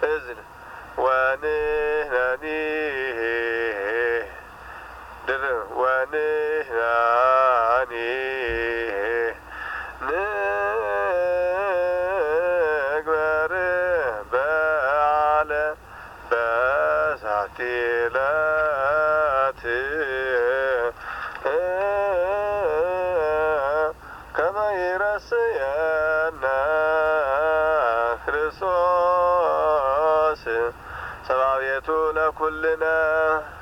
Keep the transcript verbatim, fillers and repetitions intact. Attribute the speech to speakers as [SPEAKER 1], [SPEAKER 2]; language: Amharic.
[SPEAKER 1] إذن ونهني در ونهني نقبر بعلى بساتيلات كما يرسينا ክርስቶስ ሰባቤቱ ለኩልነ